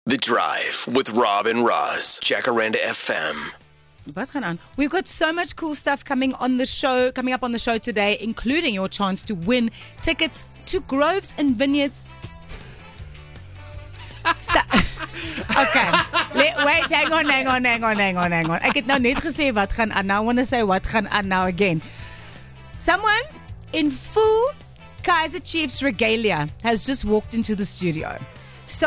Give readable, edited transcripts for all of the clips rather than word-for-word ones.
The Drive with Rob and Roz, Jacaranda FM. Wat gaan aan? We've got so much cool stuff coming up on the show today, including your chance to win tickets to Groves and Vineyards. So, okay. Wait, hang on. Ek het nou net gesê wat gaan aan. Now I want to say what gaan aan now again. Someone in full Kaizer Chiefs regalia has just walked into the studio. So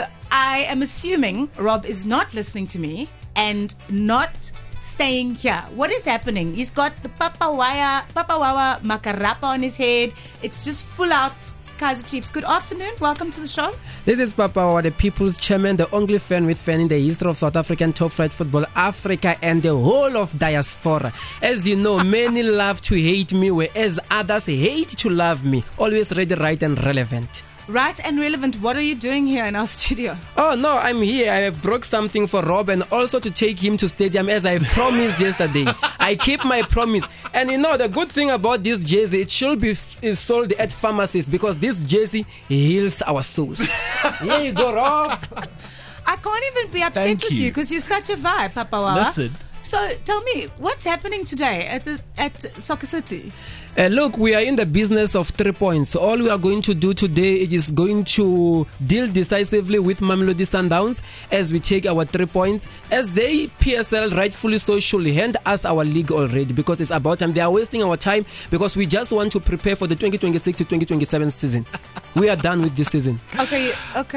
I am assuming Rob is not listening to me and not staying here. What is happening? He's got the Papa Wawa Makarapa on his head. It's just full out Kaizer Chiefs. Good afternoon. Welcome to the show. This is Papa Wawa, the people's chairman, the only fan in the history of South African top flight football, Africa, and the whole of diaspora. As you know, many love to hate me, whereas others hate to love me. Always ready, right, and relevant. Right and relevant. What are you doing here in our studio? Oh no, I'm here. I broke something for Rob and also to take him to stadium as I promised yesterday. I keep my promise. And you know the good thing about this jersey, it should be sold at pharmacies because this jersey heals our souls. Here you go, Rob. I can't even be upset with you because you're such a vibe, Papa Wawa. Listen. So tell me, what's happening today at Soccer City? Look, we are in the business of 3 points. All we are going to do today is going to deal decisively with Mamelodi Sundowns as we take our 3 points. As they, PSL, rightfully so, should hand us our league already because it's about time. They are wasting our time because we just want to prepare for the 2026 to 2027 season. We are done with this season. Okay.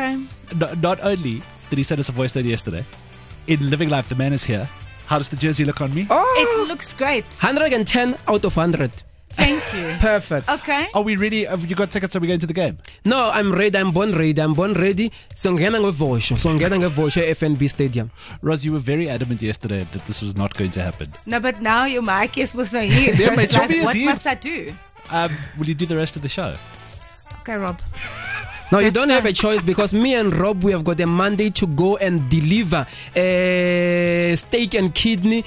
Not only did he send us a voice note yesterday, in living life, the man is here. How does the jersey look on me? Oh, it looks great. 110 out of 100. Thank you. Perfect. Okay. Are we ready? Have you got tickets? Are we going to the game? No, I'm ready. I'm born ready. Songena ngevosho FNB Stadium. Roz, you were very adamant yesterday that this was not going to happen. No, but now your mic is was not here. So Yeah, my it's like, chubby is what here. must I do? Will you do the rest of the show? Okay, Rob. No, you That's don't have fine. a choice because me and Rob, we have got a mandate to go and deliver steak and kidney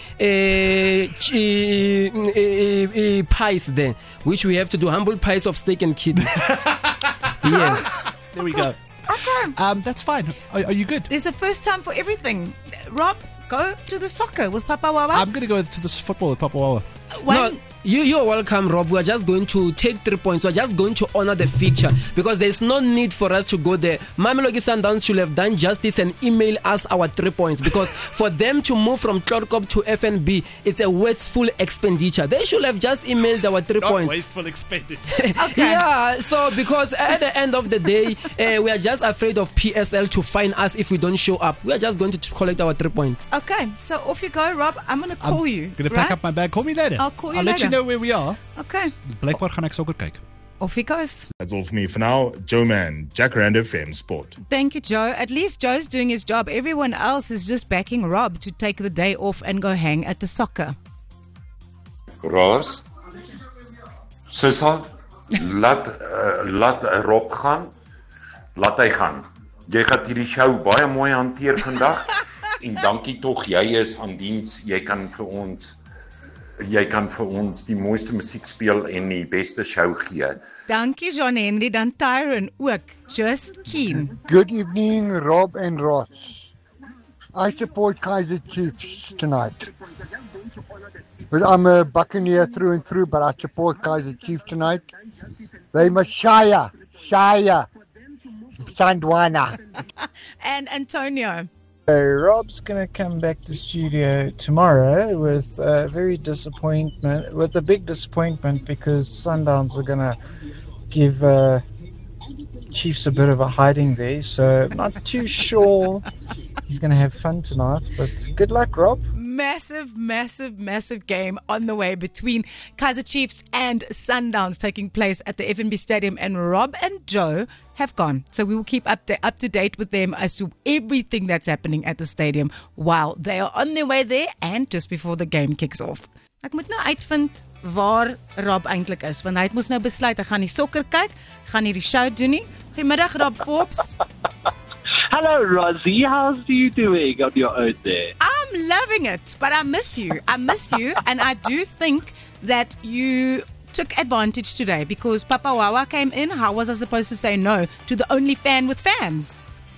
pies there, which we have to do, humble pies of steak and kidney. Yes. There we go. Okay. That's fine. Are you good? There's a first time for everything. Rob, go to the soccer with Papa Wawa. I'm going to go to this football with Papa Wawa. No, you're welcome, Rob. We are just going to take 3 points. We are just going to honor the fixture because there's no need for us to go there. Mamelodi Sundowns should have done justice and email us our 3 points because for them to move from Klorkop to FNB, it's a wasteful expenditure. They should have just emailed our 3 Not points. wasteful expenditure. Okay. Yeah, so because at the end of the day, we are just afraid of PSL to fine us if we don't show up. We are just going to collect our 3 points. Okay, so off you go, Rob. I'm going to call you. I'm going to pack up my bag. Call me later. I'll call you I'll let later. you know where we are. Okay, Blykbaar gaan ek sokker kyk. off he goes. That's all for me for now. Joe Man, Jacaranda FM Sport. Thank you, Joe. At least Joe's doing his job. Everyone else is just backing Rob to take the day off and go hang at the soccer. Roos, Susa, laat Rob gaan. Laat hy gaan. Jy gaan hierdie show baie mooi hanteer vandag. En dankie tog, jy is aan diens. Jy kan vir ons die mooiste musiek speel en die beste show gee. Dankie, John Henry. Dan Tyron ook. Just keen. Good evening, Rob and Ross. I support Kaizer Chiefs tonight. But I'm a Buccaneer through and through, but I support Kaizer Chiefs tonight. They must Shaya, Sandwana. And Antonio. Rob's going to come back to studio tomorrow with a big disappointment because Sundowns are going to give Chiefs a bit of a hiding there. So not too sure he's going to have fun tonight, but good luck, Rob. Massive game on the way between Kaizer Chiefs and Sundowns taking place at the FNB Stadium, and Rob and Joe have gone. So we will keep up to date with them as to everything that's happening at the stadium while they are on their way there and just before the game kicks off. Ek moet nou uitvind waar Rob eintlik is, want hy het mos nou besluit hy gaan nie sokker kyk, gaan nie die show doen nie. Goeiemiddag Rob Forbes. Hello, Rosie. How's you doing on your own there? I'm loving it, but I miss you, and I do think that you took advantage today because Papa Wawa came in. How was I supposed to say no to the only fan with fans?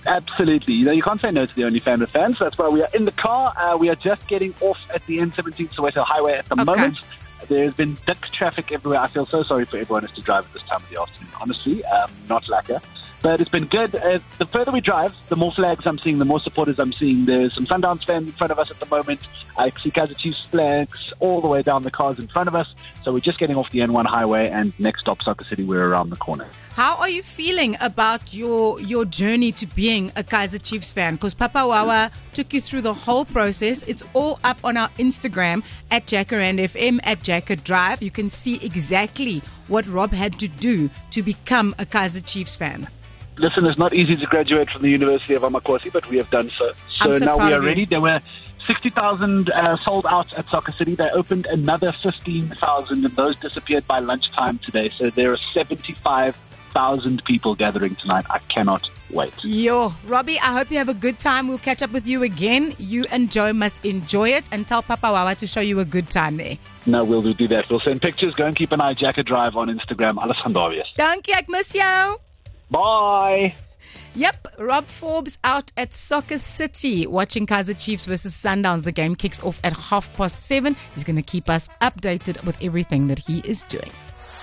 Absolutely. You can't say no to the Only Family fans. That's why we are in the car. We are just getting off at the N17 Soweto Highway at the moment. There's been thick traffic everywhere. I feel so sorry for everyone who has to drive at this time of the afternoon. Honestly, not lacquer. But it's been good. The further we drive, the more flags I'm seeing, the more supporters I'm seeing. There's some Sundowns fans in front of us at the moment. I see Kaizer Chiefs flags all the way down the cars in front of us. So we're just getting off the N1 highway, and next stop, Soccer City, we're around the corner. How are you feeling about your journey to being a Kaizer Chiefs fan? Because Papa Wawa took you through the whole process. It's all up on our Instagram at Jacaranda FM, at Jacker Drive. You can see exactly what Rob had to do to become a Kaizer Chiefs fan. Listen, it's not easy to graduate from the University of Amakosi, but we have done so. So now we are ready. There were 60,000 sold out at Soccer City. They opened another 15,000, and those disappeared by lunchtime today. So there are 75,000 people gathering tonight. I cannot wait. Yo, Robbie, I hope you have a good time. We'll catch up with you again. You and Joe must enjoy it, and tell Papa Wawa to show you a good time there. No, we'll do that. We'll send pictures. Go and keep an eye. Jacker Drive on Instagram. Alles gaan daar wees. Dankie, ek miss jou. Bye. Yep, Rob Forbes out at Soccer City watching Kaizer Chiefs versus Sundowns. The game kicks off at 7:30. He's going to keep us updated with everything that he is doing.